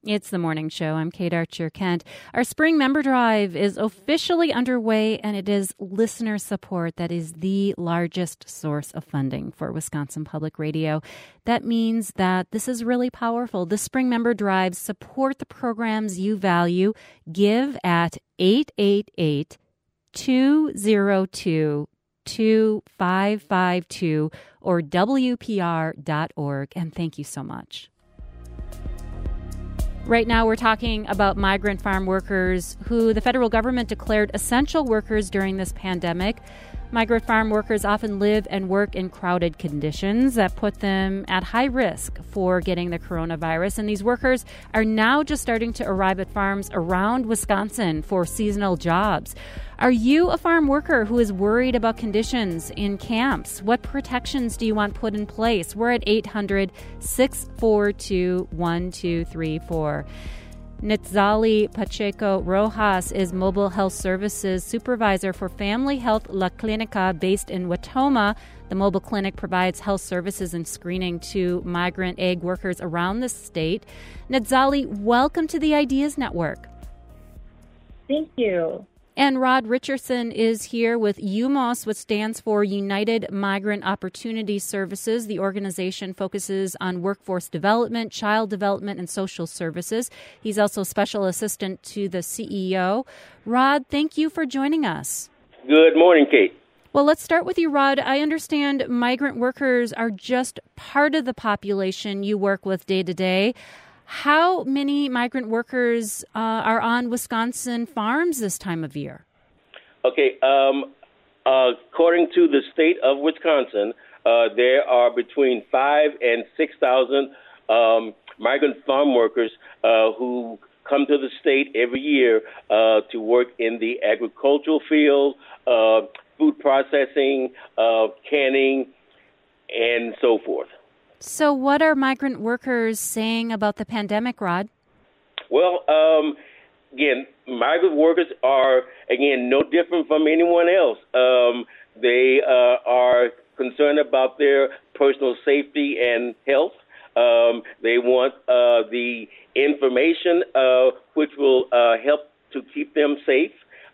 It's the morning show. I'm Kate Archer-Kent. Our spring member drive is officially underway, and it is listener support that is the largest source of funding for Wisconsin Public Radio. That means that this is really powerful. The spring member drives support the programs you value. Give at 888-202-2552 or WPR.org. And thank you so much. Right now, we're talking about migrant farm workers who the federal government declared essential workers during this pandemic. Migrant farm workers often live and work in crowded conditions that put them at high risk for getting the coronavirus. And these workers are now just starting to arrive at farms around Wisconsin for seasonal jobs. Are you a farm worker who is worried about conditions in camps? What protections do you want put in place? We're at 800-642-1234. Nitzali Pacheco Rojas is Mobile Health Services Supervisor for Family Health La Clinica based in Watoma. The mobile clinic provides health services and screening to migrant egg workers around the state. Nitzali, welcome to the Ideas Network. Thank you. And Rod Richardson is here with UMOS, which stands for United Migrant Opportunity Services. The organization focuses on workforce development, child development, and social services. He's also special assistant to the CEO. Rod, thank you for joining us. Good morning, Kate. Well, let's start with you, Rod. I understand migrant workers are just part of the population you work with day to day. How many migrant workers are on Wisconsin farms this time of year? Okay, according to the state of Wisconsin, there are between 5,000 and 6,000 migrant farm workers who come to the state every year to work in the agricultural field, food processing, canning, and so forth. So what are migrant workers saying about the pandemic, Rod? Well, again, migrant workers are, again, no different from anyone else. They are concerned about their personal safety and health. They want the information which will help to keep them safe.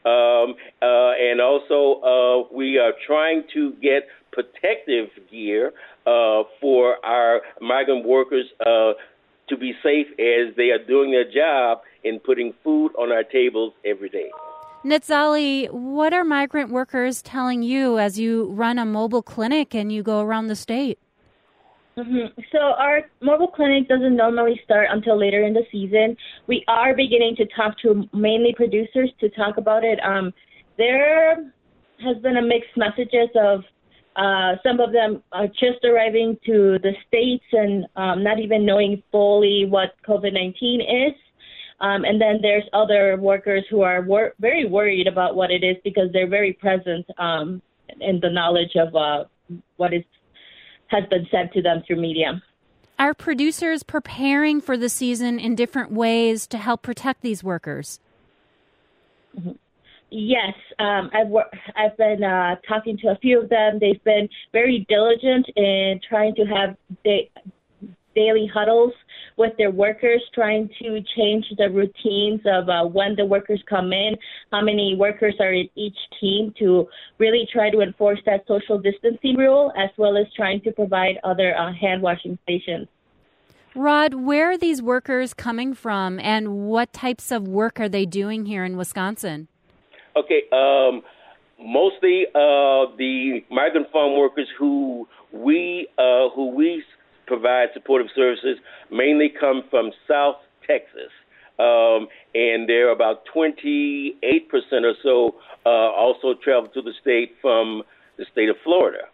And also, we are trying to get protective gear for our migrant workers to be safe as they are doing their job in putting food on our tables every day. Nitzali, what are migrant workers telling you as you run a mobile clinic and you go around the state? Mm-hmm. So our mobile clinic doesn't normally start until later in the season. We are beginning to talk to mainly producers to talk about it. There has been a mixed messages of some of them are just arriving to the States and not even knowing fully what COVID-19 is. And then there's other workers who are very worried about what it is because they're very present in the knowledge of what has been said to them through media. Are producers preparing for the season in different ways to help protect these workers? Mm-hmm. Yes, I've been talking to a few of them. They've been very diligent in trying to have daily huddles with their workers, trying to change the routines of when the workers come in, how many workers are in each team to really try to enforce that social distancing rule, as well as trying to provide other hand washing stations. Rod, where are these workers coming from and what types of work are they doing here in Wisconsin? Okay, mostly the migrant farm workers who we provide supportive services mainly come from South Texas, and there are about 28% or so also travel to the state from the state of Florida.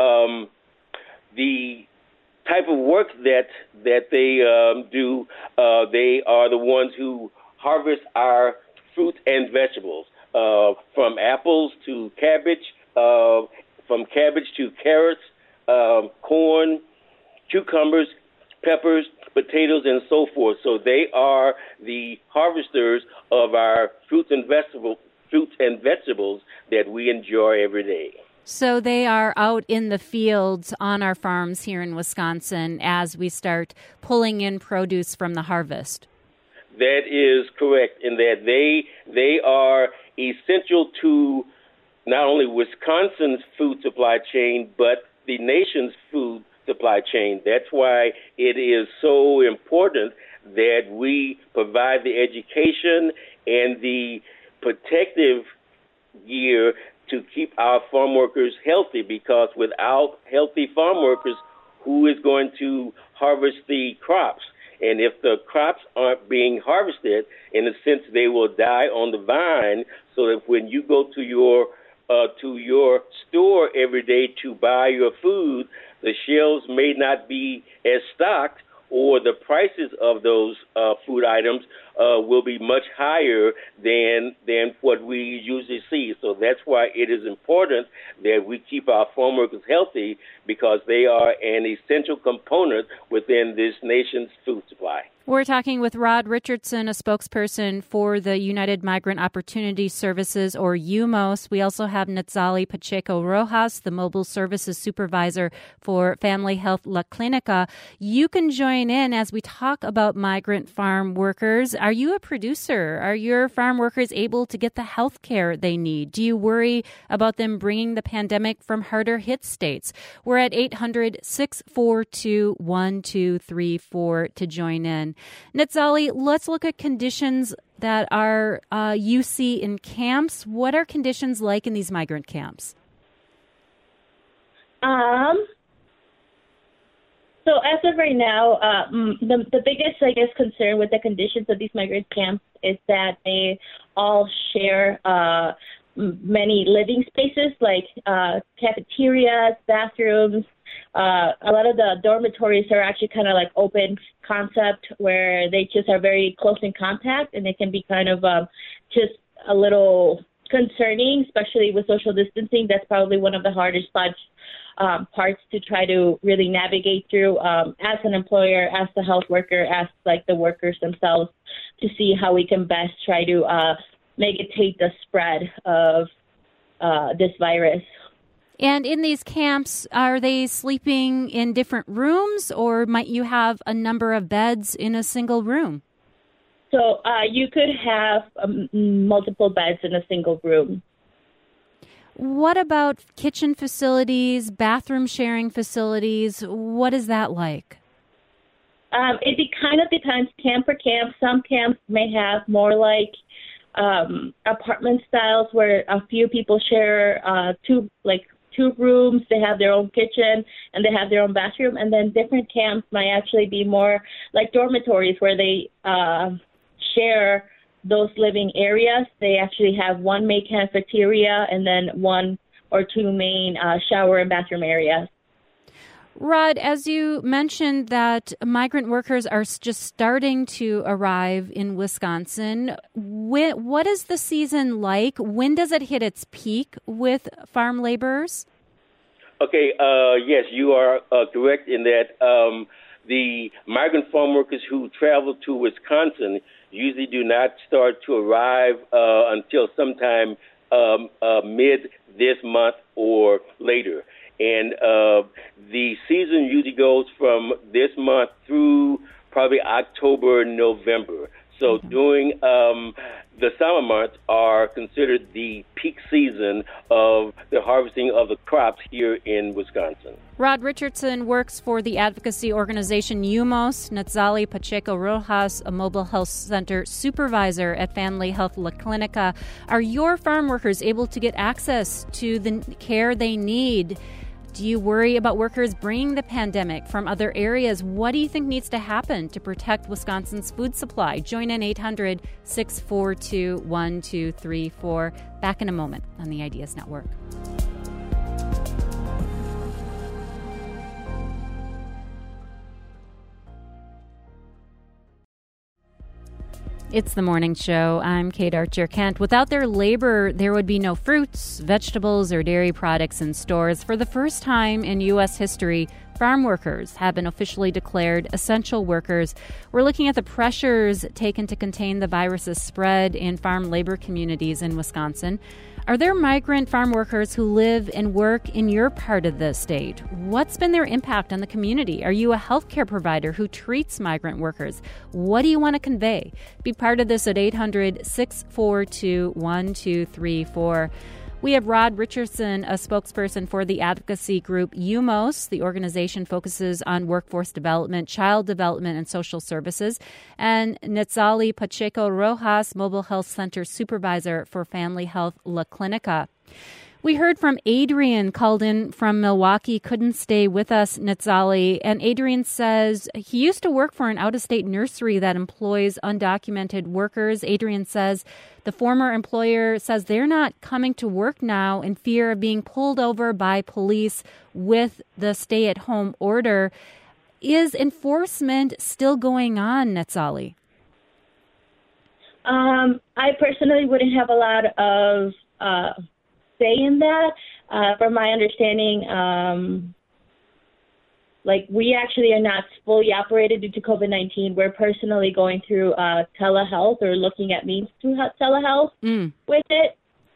The type of work that they do, they are the ones who harvest our fruit and vegetables. From apples to cabbage, from cabbage to carrots, corn, cucumbers, peppers, potatoes, and so forth. So they are the harvesters of our fruits and vegetables that we enjoy every day. So they are out in the fields on our farms here in Wisconsin as we start pulling in produce from the harvest. That is correct in that they are essential to not only Wisconsin's food supply chain, but the nation's food supply chain. That's why it is so important that we provide the education and the protective gear to keep our farm workers healthy, because without healthy farm workers, who is going to harvest the crops? And if the crops aren't being harvested, in a sense, they will die on the vine, so that when you go to your store every day to buy your food, the shelves may not be as stocked, or the prices of those food items will be much higher than what we usually see. So that's why it is important that we keep our farm workers healthy, because they are an essential component within this nation's food supply. We're talking with Rod Richardson, a spokesperson for the United Migrant Opportunity Services, or UMOS. We also have Netzali Pacheco Rojas, the Mobile Services Supervisor for Family Health La Clinica. You can join in as we talk about migrant farm workers. Are you a producer? Are your farm workers able to get the health care they need? Do you worry about them bringing the pandemic from harder hit states? We're at 800-642-1234 to join in. Netzali, let's look at conditions that are you see in camps. What are conditions like in these migrant camps? So as of right now, the biggest, concern with the conditions of these migrant camps is that they all share many living spaces, like cafeterias, bathrooms. A lot of the dormitories are actually kind of like open concept, where they just are very close in contact, and they can be kind of just a little concerning, especially with social distancing. That's probably one of the hardest parts to try to really navigate through as an employer, as the health worker, as like the workers themselves, to see how we can best try to mitigate the spread of this virus. And in these camps, are they sleeping in different rooms, or might you have a number of beds in a single room? So you could have multiple beds in a single room. What about kitchen facilities, bathroom sharing facilities? What is that like? It kind of depends camp per camp. Some camps may have more like apartment styles, where a few people share two rooms. They have their own kitchen and they have their own bathroom. And then different camps might actually be more like dormitories, where they share those living areas. They actually have one main cafeteria and then one or two main shower and bathroom areas. Rod, as you mentioned that migrant workers are just starting to arrive in Wisconsin, what is the season like? When does it hit its peak with farm laborers? Okay, yes, you are correct in that the migrant farm workers who travel to Wisconsin usually do not start to arrive until sometime mid this month or later. And the season usually goes from this month through probably October, November. So during the summer months are considered the peak season of the harvesting of the crops here in Wisconsin. Rod Richardson works for the advocacy organization UMOS. Netzali Pacheco Rojas, a mobile health center supervisor at Family Health La Clinica. Are your farm workers able to get access to the care they need? Do you worry about workers bringing the pandemic from other areas? What do you think needs to happen to protect Wisconsin's food supply? Join in 800-642-1234. Back in a moment on the Ideas Network. It's the morning show. I'm Kate Archer-Kent. Without their labor, there would be no fruits, vegetables, or dairy products in stores. For the first time in U.S. history, farm workers have been officially declared essential workers. We're looking at the pressures taken to contain the virus's spread in farm labor communities in Wisconsin. Are there migrant farm workers who live and work in your part of the state? What's been their impact on the community? Are you a healthcare provider who treats migrant workers? What do you want to convey? Be part of this at 800-642-1234. We have Rod Richardson, a spokesperson for the advocacy group UMOS. The organization focuses on workforce development, child development, and social services. And Netzali Pacheco Rojas, Mobile Health Center Supervisor for Family Health La Clinica. We heard from Adrian, called in from Milwaukee, couldn't stay with us, Netzali. And Adrian says he used to work for an out-of-state nursery that employs undocumented workers. Adrian says the former employer says they're not coming to work now in fear of being pulled over by police with the stay-at-home order. Is enforcement still going on, Netzali? I personally wouldn't have a lot of say in that. From my understanding, we actually are not fully operated due to COVID-19. We're personally going through telehealth or looking at means through telehealth with it.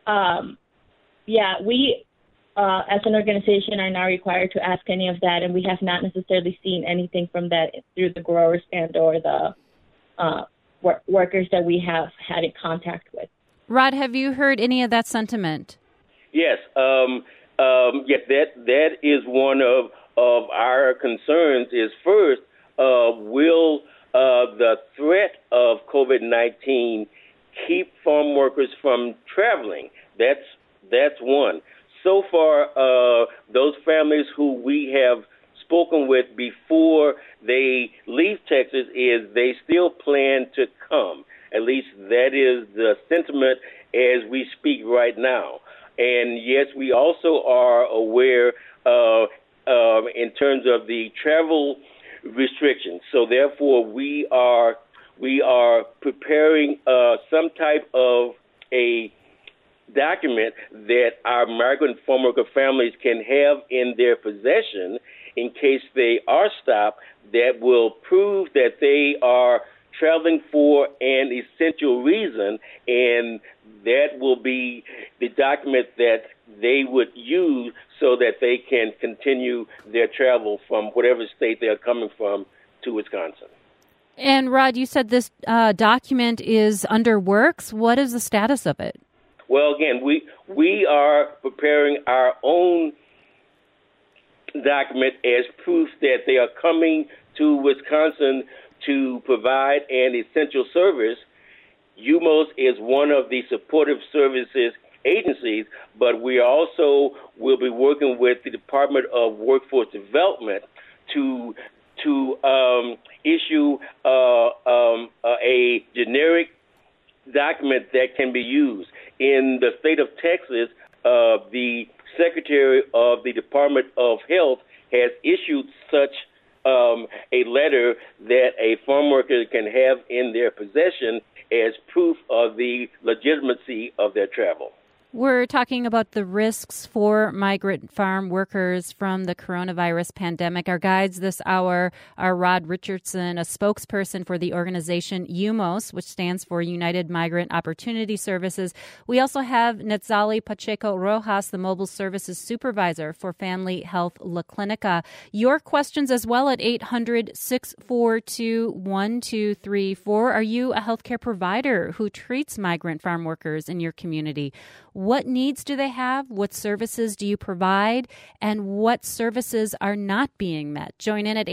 We as an organization are now required to ask any of that, and we have not necessarily seen anything from that through the growers and or the workers that we have had in contact with. Rod, have you heard any of that sentiment? Yes, that is one of our concerns. Is first, will the threat of COVID-19 keep farm workers from traveling? That's one. So far, those families who we have spoken with before they leave Texas is they still plan to come. At least that is the sentiment as we speak right now. And yes, we also are aware in terms of the travel restrictions. So therefore, we are preparing some type of a document that our migrant farm worker families can have in their possession in case they are stopped, that will prove that they are traveling for an essential reason, and that will be the document that they would use so that they can continue their travel from whatever state they're coming from to Wisconsin. And Rod, you said this document is under works. What is the status of it? Well, again, we are preparing our own document as proof that they are coming to Wisconsin to provide an essential service. UMOS is one of the supportive services agencies, but we also will be working with the Department of Workforce Development to issue a generic document that can be used. In the state of Texas, the Secretary of the Department of Health has issued such a letter that a farm worker can have in their possession as proof of the legitimacy of their travel. We're talking about the risks for migrant farm workers from the coronavirus pandemic. Our guides this hour are Rod Richardson, a spokesperson for the organization UMOS, which stands for United Migrant Opportunity Services. We also have Netzali Pacheco Rojas, the Mobile Services Supervisor for Family Health La Clinica. Your questions as well at 800-642-1234. Are you a healthcare provider who treats migrant farm workers in your community? What needs do they have? What services do you provide? And what services are not being met? Join in at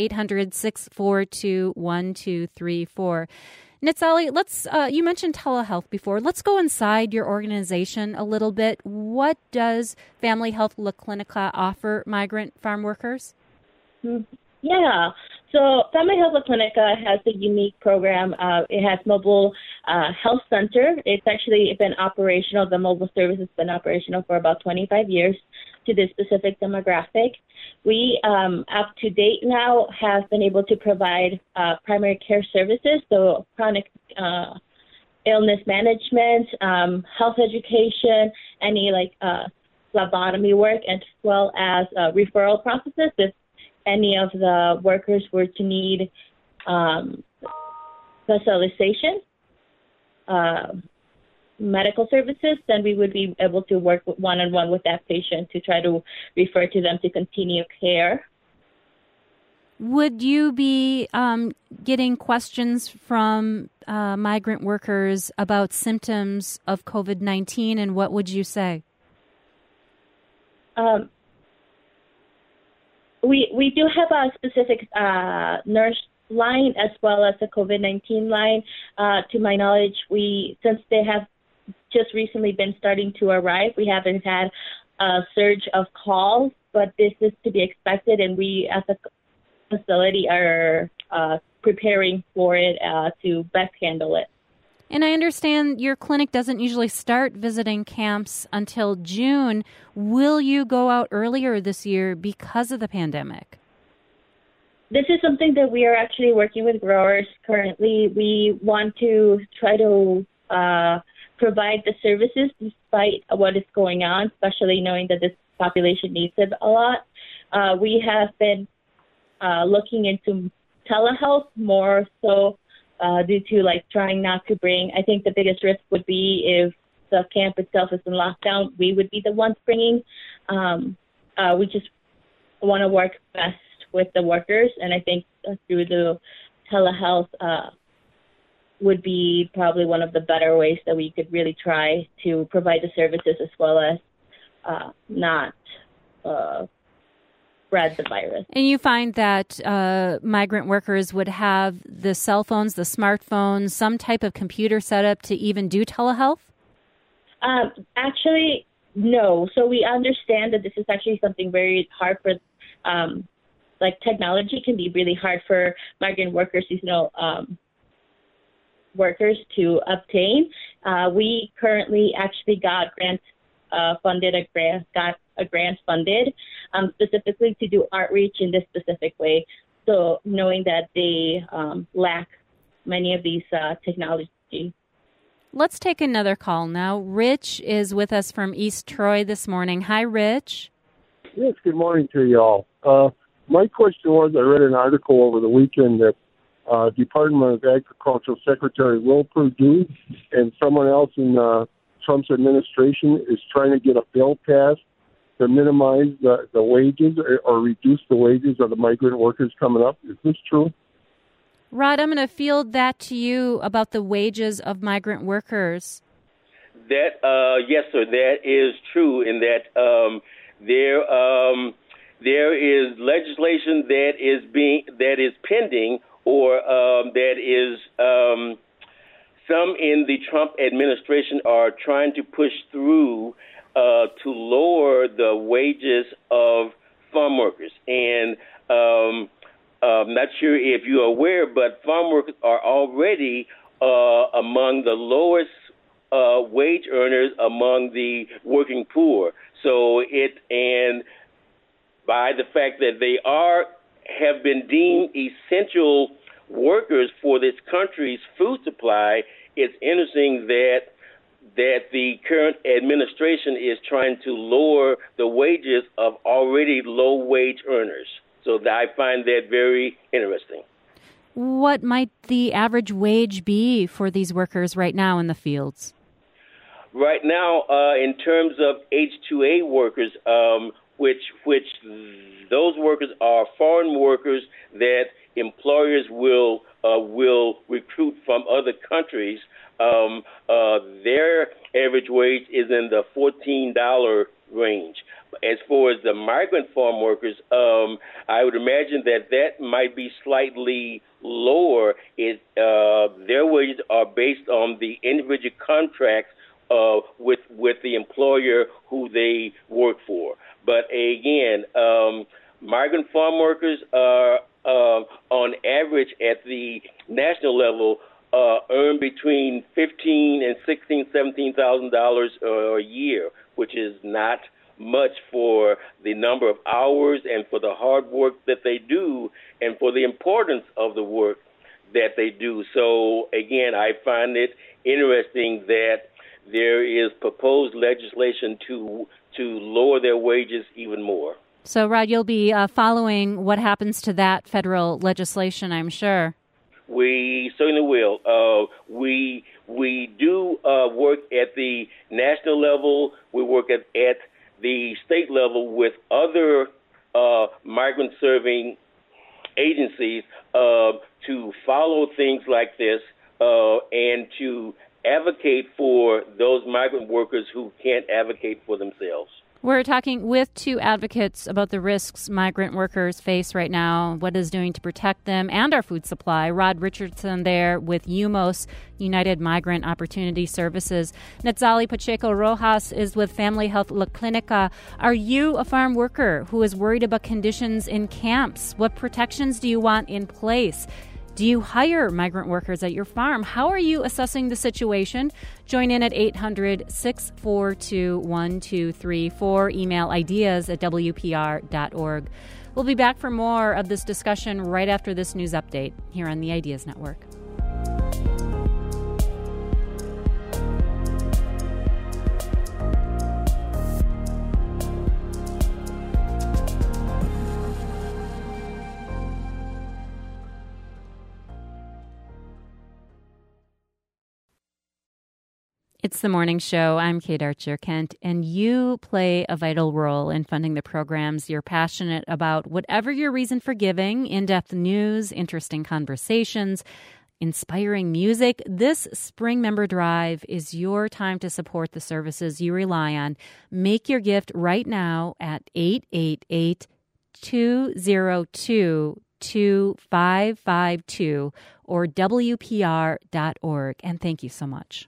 800-642-1234. Netzali, you mentioned telehealth before. Let's go inside your organization a little bit. What does Family Health La Clinica offer migrant farm workers? Yeah. So Family Health La Clinica has a unique program. It has mobile health center. It's actually been operational. The mobile service has been operational for about 25 years to this specific demographic. We, up to date now, have been able to provide primary care services, so chronic illness management, health education, any phlebotomy work, as well as referral processes. any of the workers were to need specialization, medical services, then we would be able to work one-on-one with that patient to try to refer to them to continue care. Would you be getting questions from migrant workers about symptoms of COVID-19, and what would you say? We do have a specific nurse line as well as a COVID-19 line. To my knowledge, since they have just recently been starting to arrive, we haven't had a surge of calls, but this is to be expected, and we as a facility are preparing for it to best handle it. And I understand your clinic doesn't usually start visiting camps until June. Will you go out earlier this year because of the pandemic? This is something that we are actually working with growers currently. We want to try to provide the services despite what is going on, especially knowing that this population needs it a lot. We have been looking into telehealth more so due to trying not to bring. I think the biggest risk would be if the camp itself is in lockdown, we would be the ones bringing. We just want to work best with the workers, and I think through the telehealth would be probably one of the better ways that we could really try to provide the services as well as not spread the virus. And you find that migrant workers would have the cell phones, the smartphones, some type of computer setup to even do telehealth? Actually, no. So we understand that this is actually something very hard for, technology can be really hard for migrant workers, seasonal workers to obtain. We currently actually got a grant funded specifically to do outreach in this specific way. So knowing that they lack many of these technology. Let's take another call now. Rich is with us from East Troy this morning. Hi, Rich. Yes, good morning to you all. My question was, I read an article over the weekend that Department of Agriculture Secretary Will Perdue and someone else in Trump's administration is trying to get a bill passed to minimize the wages or reduce the wages of the migrant workers coming up. Is this true? Rod, I'm going to field that to you about the wages of migrant workers. Yes, sir, that is true in that there is legislation that is pending or that is some in the Trump administration are trying to push through to lower the wages of farm workers. And I'm not sure if you're aware, but farm workers are already among the lowest wage earners among the working poor. So and by the fact that they have been deemed essential workers for this country's food supply, it's interesting that the current administration is trying to lower the wages of already low wage earners. So I find that very interesting. What might the average wage be for these workers right now in the fields? Right now, in terms of H-2A workers, which those workers are foreign workers that employers will recruit from other countries, their average wage is in the $14 range. As far as the migrant farm workers, I would imagine that might be slightly lower. Their wages are based on the individual contracts with the employer who they work for. But again, migrant farm workers are on average at the national level earn between $15,000 and $17,000 a year, which is not much for the number of hours and for the hard work that they do and for the importance of the work that they do. So again, I find it interesting that there is proposed legislation to lower their wages even more. So, Rod, you'll be following what happens to that federal legislation, I'm sure. We certainly will. We do work at the national level. We work at the state level with other migrant-serving agencies to follow things like this and to advocate for those migrant workers who can't advocate for themselves. We're talking with two advocates about the risks migrant workers face right now, what is doing to protect them and our food supply. Rod Richardson there with UMOS, United Migrant Opportunity Services. Netzali Pacheco Rojas is with Family Health La Clinica. Are you a farm worker who is worried about conditions in camps? What protections do you want in place? Do you hire migrant workers at your farm? How are you assessing the situation? Join in at 800-642-1234. Email ideas@wpr.org. We'll be back for more of this discussion right after this news update here on the Ideas Network. It's the morning show. I'm Kate Archer-Kent, and you play a vital role in funding the programs you're passionate about. Whatever your reason for giving, in-depth news, interesting conversations, inspiring music, this Spring Member Drive is your time to support the services you rely on. Make your gift right now at 888-202-2552 or WPR.org. And thank you so much.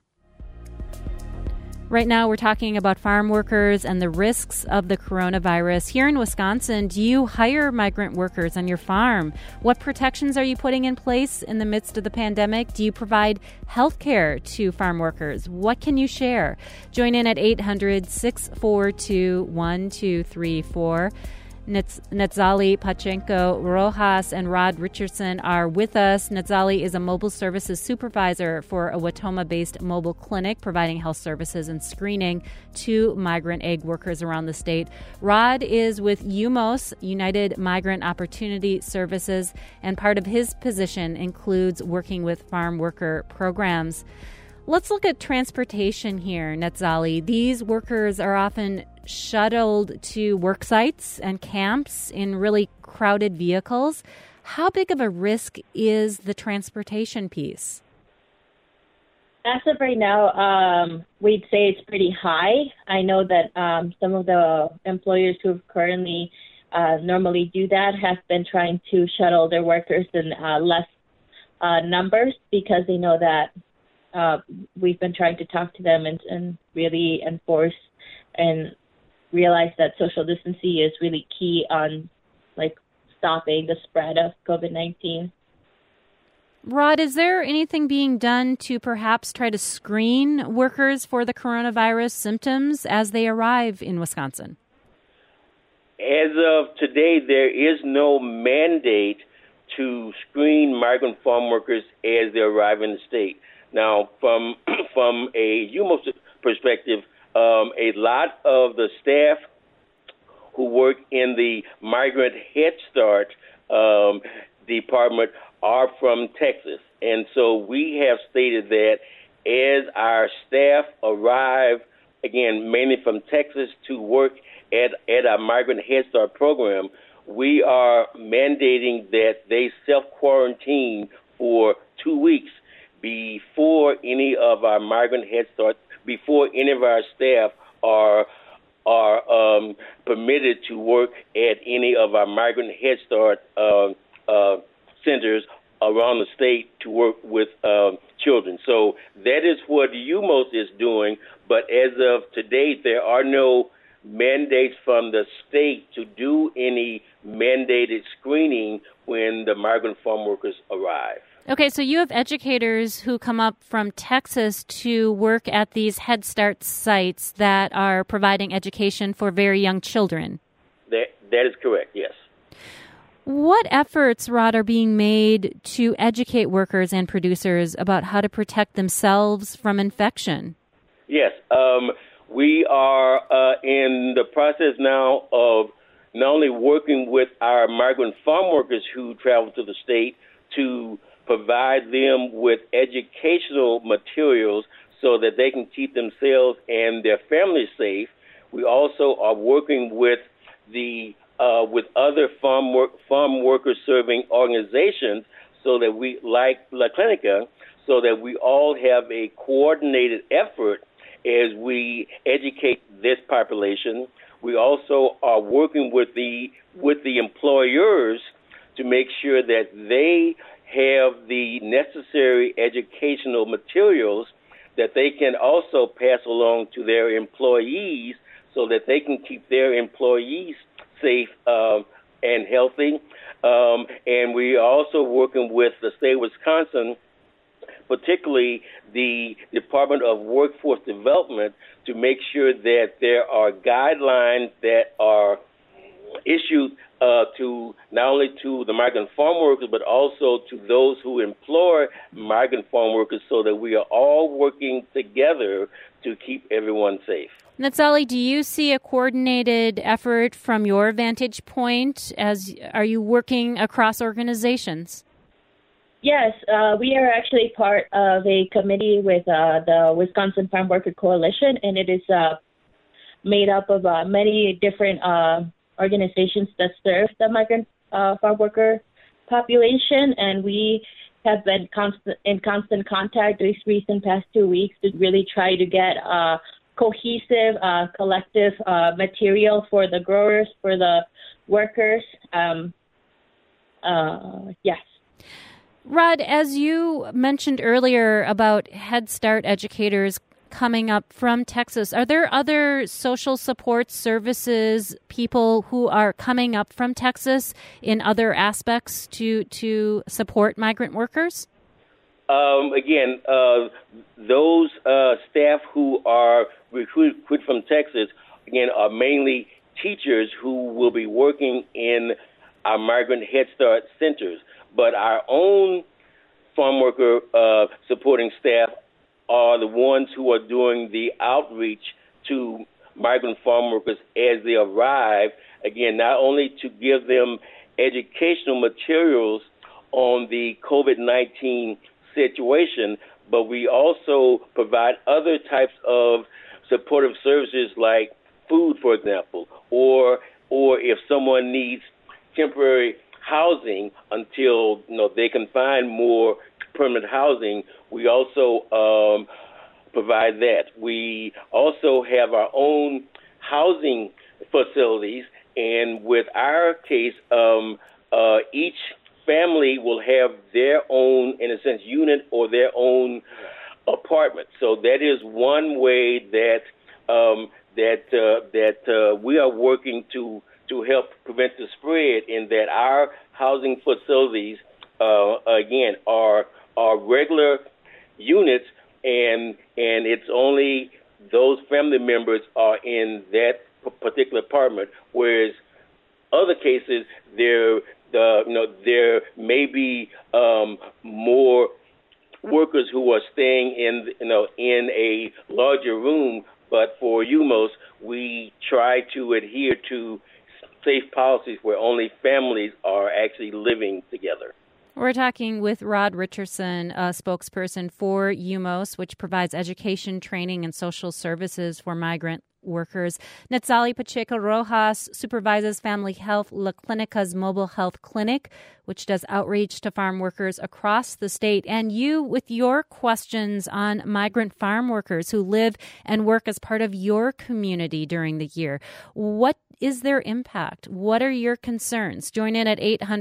Right now, we're talking about farm workers and the risks of the coronavirus. Here in Wisconsin, do you hire migrant workers on your farm? What protections are you putting in place in the midst of the pandemic? Do you provide health care to farm workers? What can you share? Join in at 800-642-1234. Netzali Pacheco Rojas and Rod Richardson are with us. Netzali is a mobile services supervisor for a Wautoma-based mobile clinic providing health services and screening to migrant egg workers around the state. Rod is with UMOS, United Migrant Opportunity Services, and part of his position includes working with farm worker programs. Let's look at transportation here, Netzali. These workers are often shuttled to work sites and camps in really crowded vehicles. How big of a risk is the transportation piece? As of right now, we'd say it's pretty high. I know that some of the employers who currently normally do that have been trying to shuttle their workers in less numbers because they know that we've been trying to talk to them and really enforce and realize that social distancing is really key on stopping the spread of COVID-19. Rod, is there anything being done to perhaps try to screen workers for the coronavirus symptoms as they arrive in Wisconsin? As of today, there is no mandate to screen migrant farm workers as they arrive in the state. Now, from a UMOS perspective, a lot of the staff who work in the Migrant Head Start department are from Texas. And so we have stated that as our staff arrive, again, mainly from Texas to work at our Migrant Head Start program, we are mandating that they self-quarantine for 2 weeks before any of our Migrant Head Start, before any of our staff are permitted to work at any of our Migrant Head Start centers around the state to work with children. So that is what UMOS is doing, but as of today, there are no mandates from the state to do any mandated screening when the migrant farm workers arrive. Okay, so you have educators who come up from Texas to work at these Head Start sites that are providing education for very young children. That is correct, yes. What efforts, Rod, are being made to educate workers and producers about how to protect themselves from infection? Yes, we are in the process now of not only working with our migrant farm workers who travel to the state to provide them with educational materials so that they can keep themselves and their families safe. We also are working with with other farm workers serving organizations, so that we, like La Clinica, so that we all have a coordinated effort as we educate this population. We also are working with the employers to make sure that they have the necessary educational materials that they can also pass along to their employees so that they can keep their employees safe and healthy. And we are also working with the state of Wisconsin, particularly the Department of Workforce Development, to make sure that there are guidelines that are issued to not only to the migrant farm workers, but also to those who employ migrant farm workers, so that we are all working together to keep everyone safe. Natsali, do you see a coordinated effort from your vantage point? Are you working across organizations? Yes, we are actually part of a committee with the Wisconsin Farm Worker Coalition, and it is made up of many different organizations that serve the migrant farm worker population, and we have been in constant contact these recent past 2 weeks to really try to get cohesive, collective material for the growers, for the workers. Yes. Rod, as you mentioned earlier about Head Start educators coming up from Texas, are there other social support services, people who are coming up from Texas in other aspects to support migrant workers? Again, those staff who are recruited from Texas, again, are mainly teachers who will be working in our migrant Head Start centers. But our own farm worker supporting staff are the ones who are doing the outreach to migrant farm workers as they arrive, again, not only to give them educational materials on the COVID-19 situation, but we also provide other types of supportive services like food, for example, or if someone needs temporary housing until they can find more permanent housing, we also provide that. We also have our own housing facilities, and with our case, each family will have their own, in a sense, unit or their own apartment. So that is one way that we are working to help prevent the spread, in that our housing facilities, again, are regular units, and it's only those family members are in that particular apartment, whereas other cases there may be more workers who are staying in a larger room. But for UMOS, we try to adhere to safe policies where only families are actually living together. We're talking with Rod Richardson, a spokesperson for UMOS, which provides education, training, and social services for migrant workers. Natsali Pacheco Rojas supervises Family Health La Clinica's mobile health clinic, which does outreach to farm workers across the state. And you, with your questions on migrant farm workers who live and work as part of your community during the year, what is their impact? What are your concerns? Join in at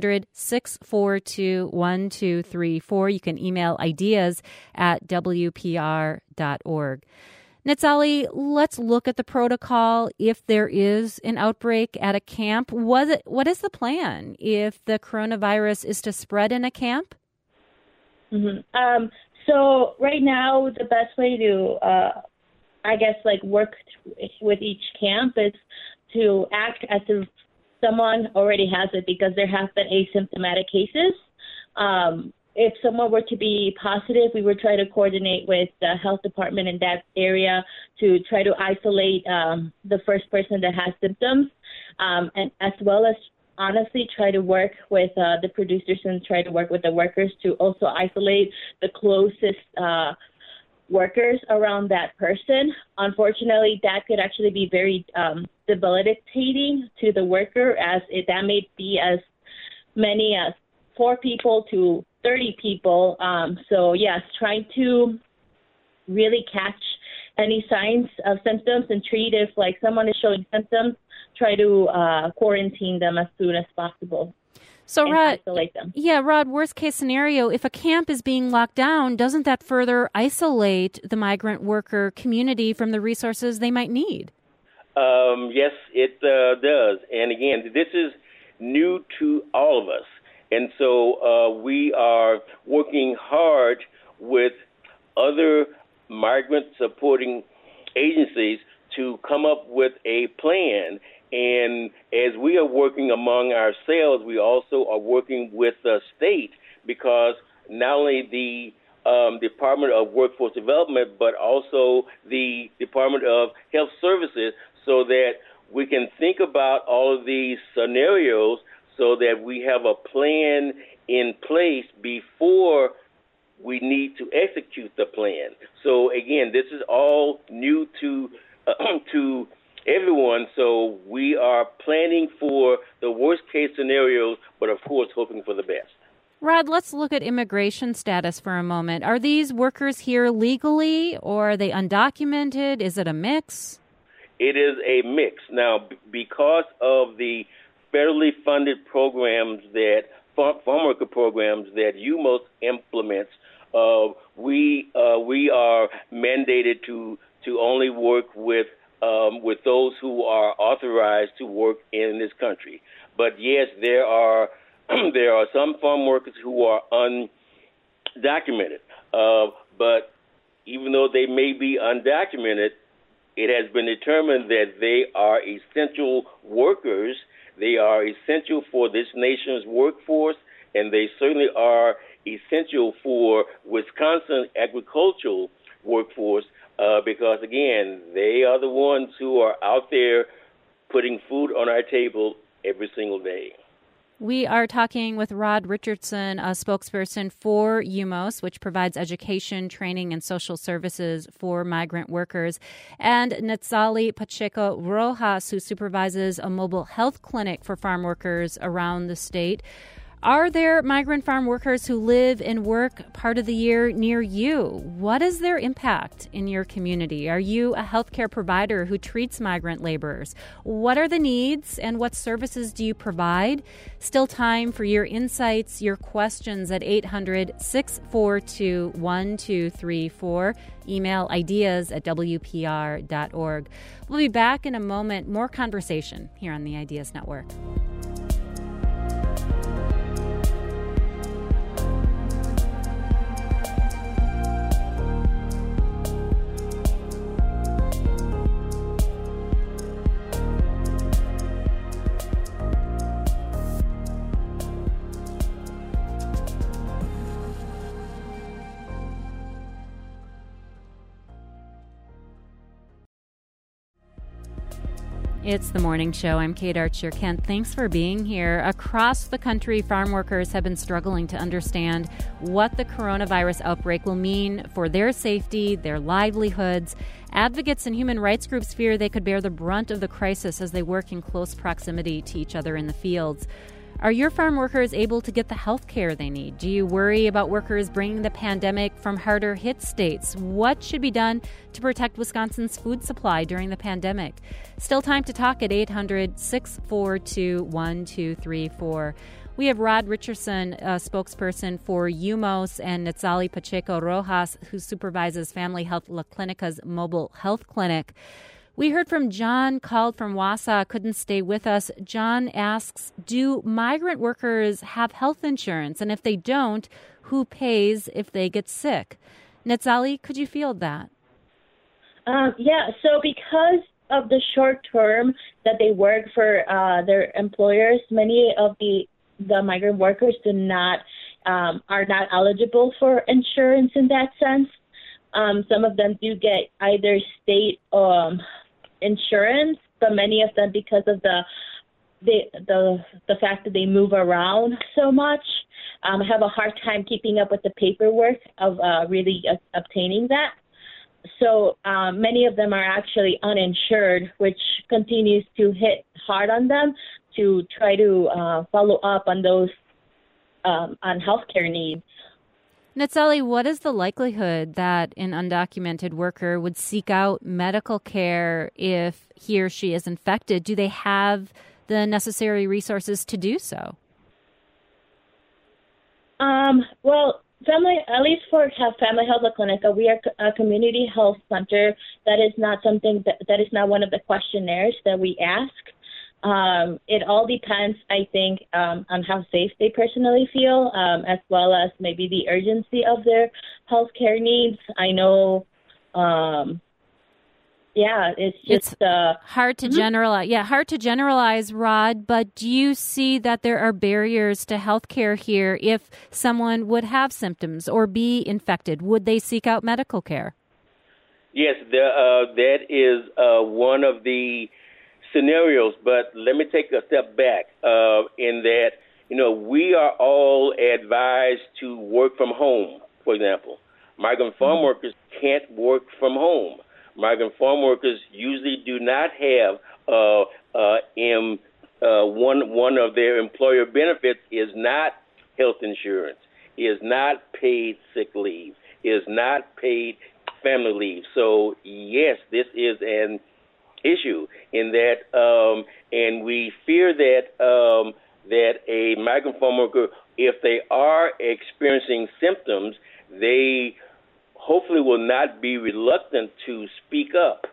800-642-1234. You can email ideas at WPR.org. Natsali, let's look at the protocol if there is an outbreak at a camp. What is the plan if the coronavirus is to spread in a camp? Mm-hmm. So right now, the best way to, work with each camp is to act as if someone already has it, because there have been asymptomatic cases. If someone were to be positive, we would try to coordinate with the health department in that area to try to isolate the first person that has symptoms. and as well as honestly try to work with the producers and try to work with the workers to also isolate the closest workers around that person. Unfortunately, that could actually be very debilitating to the worker, as that may be as many as 4 people to 30 people. So yes, trying to really catch any signs of symptoms and treat if like someone is showing symptoms, try to quarantine them as soon as possible. So, Rod, isolate them. Yeah, Rod, worst case scenario, if a camp is being locked down, doesn't that further isolate the migrant worker community from the resources they might need? Yes, it does. And again, this is new to all of us. And so we are working hard with other migrant supporting agencies to come up with a plan. And as we are working among ourselves, we also are working with the state, because not only the Department of Workforce Development, but also the Department of Health Services, so that we can think about all of these scenarios so that we have a plan in place before we need to execute the plan. So again, this is all new to everyone, so we are planning for the worst case scenarios, but of course hoping for the best. Rod, let's look at immigration status for a moment. Are these workers here legally, or are they undocumented? Is it a mix? It is a mix. Now, because of the federally funded programs that farm worker programs that UMOS implements, we are mandated to only work with those who are authorized to work in this country. But yes, there are some farm workers who are undocumented. But even though they may be undocumented, it has been determined that they are essential workers. They are essential for this nation's workforce, and they certainly are essential for Wisconsin agricultural workforce, because, again, they are the ones who are out there putting food on our table every single day. We are talking with Rod Richardson, a spokesperson for UMOS, which provides education, training, and social services for migrant workers, and Netzali Pacheco Rojas, who supervises a mobile health clinic for farm workers around the state. Are there migrant farm workers who live and work part of the year near you? What is their impact in your community? Are you a healthcare provider who treats migrant laborers? What are the needs and what services do you provide? Still time for your insights, your questions at 800-642-1234. Email ideas@wpr.org. We'll be back in a moment. More conversation here on the Ideas Network. It's the morning show. I'm Kate Archer-Kent. Thanks for being here. Across the country, farm workers have been struggling to understand what the coronavirus outbreak will mean for their safety, their livelihoods. Advocates and human rights groups fear they could bear the brunt of the crisis as they work in close proximity to each other in the fields. Are your farm workers able to get the health care they need? Do you worry about workers bringing the pandemic from harder hit states? What should be done to protect Wisconsin's food supply during the pandemic? Still time to talk at 800-642-1234. We have Rod Richardson, a spokesperson for UMOS, and Netzali Pacheco Rojas, who supervises Family Health La Clinica's mobile health clinic. We heard from John, called from Wausau, couldn't stay with us. John asks, do migrant workers have health insurance? And if they don't, who pays if they get sick? Netzali, could you field that? So because of the short term that they work for their employers, many of the migrant workers are not eligible for insurance in that sense. Some of them do get either state insurance, but many of them, because of the the fact that they move around so much, have a hard time keeping up with the paperwork of really obtaining that. So many of them are actually uninsured, which continues to hit hard on them to try to follow up on those on healthcare needs. Natsali, what is the likelihood that an undocumented worker would seek out medical care if he or she is infected? Do they have the necessary resources to do so? Well, at least for Family Health Clinica, we are a community health center. That is not something that is not one of the questionnaires that we ask. It all depends, I think, on how safe they personally feel, as well as maybe the urgency of their healthcare needs. I know, it's just hard to generalize. Yeah, hard to generalize, Rod. But do you see that there are barriers to healthcare here? If someone would have symptoms or be infected, would they seek out medical care? Yes, that is one of the scenarios, but let me take a step back in that, we are all advised to work from home, for example. Migrant farm workers can't work from home. Migrant farm workers usually do not have one of their employer benefits is not health insurance, is not paid sick leave, is not paid family leave. So, yes, this is an issue in that, and we fear that that a migrant farm worker, if they are experiencing symptoms, they hopefully will not be reluctant to speak up.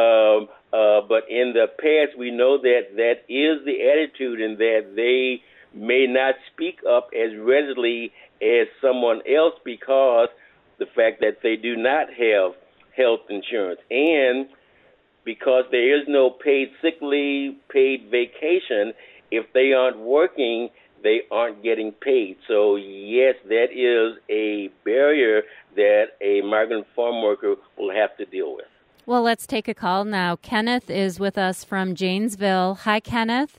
But in the past, we know that is the attitude, in that they may not speak up as readily as someone else because the fact that they do not have health insurance, and because there is no paid sick leave, paid vacation, if they aren't working, they aren't getting paid. So, yes, that is a barrier that a migrant farm worker will have to deal with. Well, let's take a call now. Kenneth is with us from Janesville. Hi, Kenneth.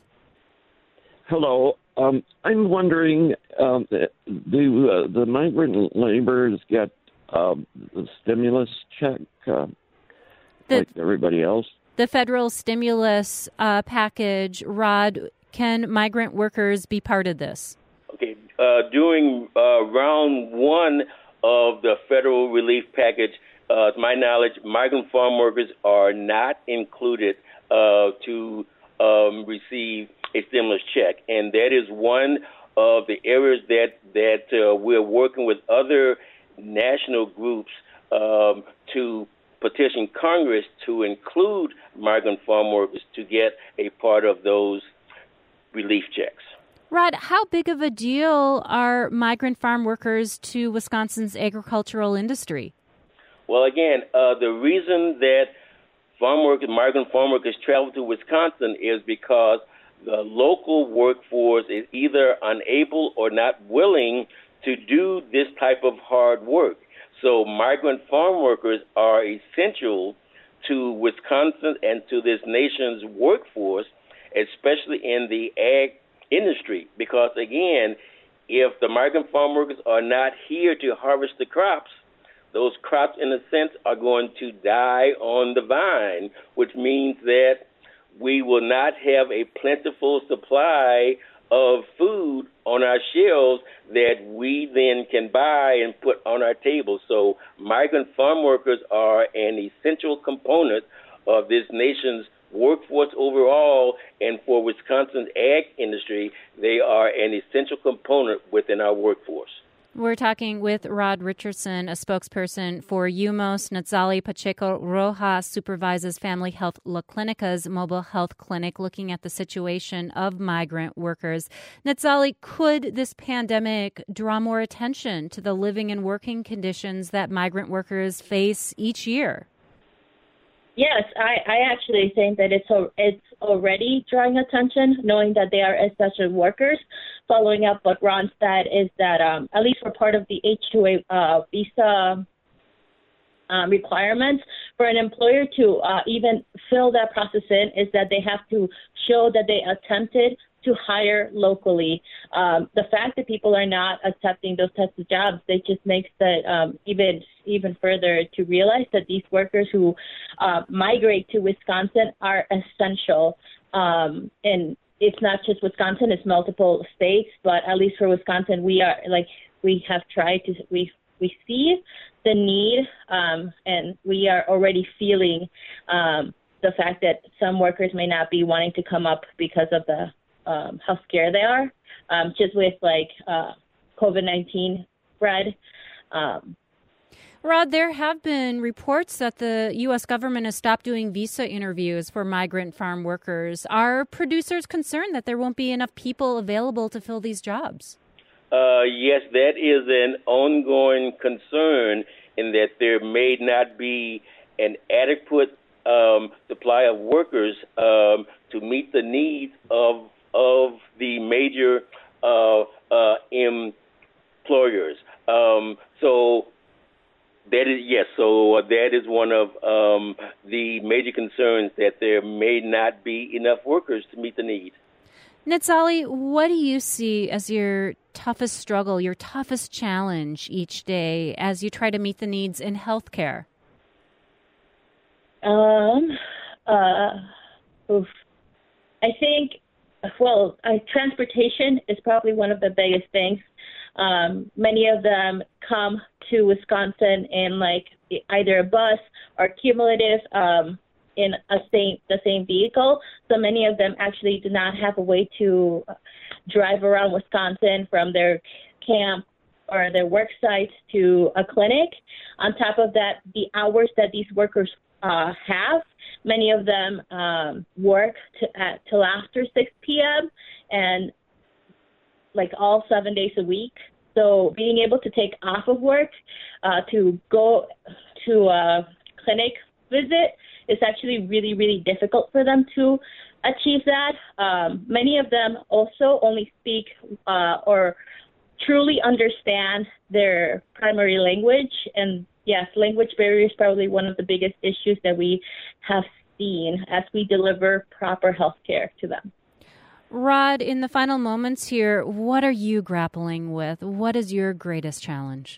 Hello. I'm wondering, the migrant laborers get the stimulus check like everybody else? The federal stimulus package, Rod, can migrant workers be part of this? Okay. During round one of the federal relief package, to my knowledge, migrant farm workers are not included to receive a stimulus check. And that is one of the areas that we're working with other national groups to petition Congress to include migrant farm workers to get a part of those relief checks. Rod, how big of a deal are migrant farm workers to Wisconsin's agricultural industry? Well, again, the reason that migrant farm workers travel to Wisconsin is because the local workforce is either unable or not willing to do this type of hard work. So migrant farm workers are essential to Wisconsin and to this nation's workforce, especially in the ag industry. Because, again, if the migrant farm workers are not here to harvest the crops, those crops, in a sense, are going to die on the vine, which means that we will not have a plentiful supply of food on our shelves that we then can buy and put on our table. So migrant farm workers are an essential component of this nation's workforce overall, and for Wisconsin's ag industry, they are an essential component within our workforce. We're talking with Rod Richardson, a spokesperson for UMOS. Natsali Pacheco Rojas supervises Family Health La Clinica's mobile health clinic, looking at the situation of migrant workers. Natsali, could this pandemic draw more attention to the living and working conditions that migrant workers face each year? Yes, I actually think that it's already drawing attention, knowing that they are essential workers. Following up what Ron said is that at least for part of the H-2A visa requirements, for an employer to even fill that process in is that they have to show that they attempted to hire locally. The fact that people are not accepting those types of jobs, it just makes that even further to realize that these workers who migrate to Wisconsin are essential. And it's not just Wisconsin, it's multiple states, but at least for Wisconsin, we see the need, and we are already feeling the fact that some workers may not be wanting to come up because of the how scared they are, just with COVID-19 spread. Rod, there have been reports that the U.S. government has stopped doing visa interviews for migrant farm workers. Are producers concerned that there won't be enough people available to fill these jobs? Yes, that is an ongoing concern in that there may not be an adequate supply of workers to meet the needs of the major employers. So that is one of the major concerns, that there may not be enough workers to meet the need. Nitzali, what do you see as your toughest struggle, your toughest challenge each day as you try to meet the needs in healthcare? I think, transportation is probably one of the biggest things. Many of them come to Wisconsin in either a bus or cumulative in the same vehicle. So many of them actually do not have a way to drive around Wisconsin from their camp or their work site to a clinic. On top of that, the hours that these workers have, many of them work till after 6 p.m. and all 7 days a week. So being able to take off of work to go to a clinic visit is actually really, really difficult for them to achieve that. Many of them also only speak or truly understand their primary language. And yes, language barrier is probably one of the biggest issues that we have seen as we deliver proper health care to them. Rod, in the final moments here, what are you grappling with? What is your greatest challenge?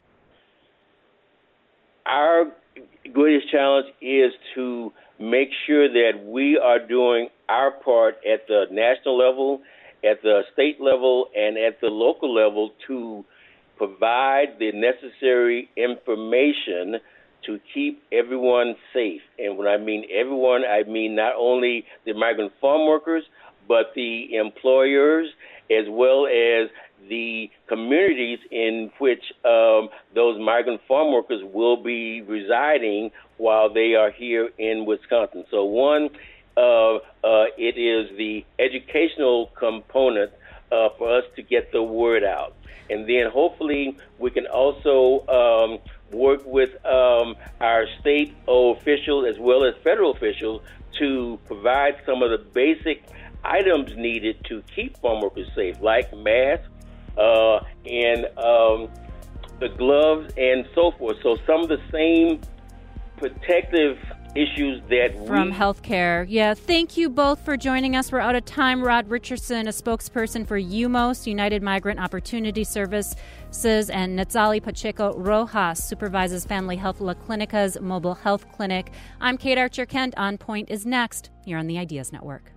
Our greatest challenge is to make sure that we are doing our part at the national level, at the state level, and at the local level to provide the necessary information to keep everyone safe. And when I mean everyone, I mean not only the migrant farm workers, but the employers, as well as the communities in which those migrant farm workers will be residing while they are here in Wisconsin. So one, it is the educational component for us to get the word out. And then hopefully we can also work with our state officials as well as federal officials to provide some of the basic items needed to keep farm workers safe, like masks and the gloves and so forth. So some of the same protective issues that from healthcare. Yeah, thank you both for joining us. We're out of time. Rod Richardson, a spokesperson for UMOS, United Migrant Opportunity Services, and Nitzali Pacheco Rojas supervises Family Health La Clinica's mobile health clinic. I'm Kate Archer-Kent. On Point is next. You're on the Ideas Network.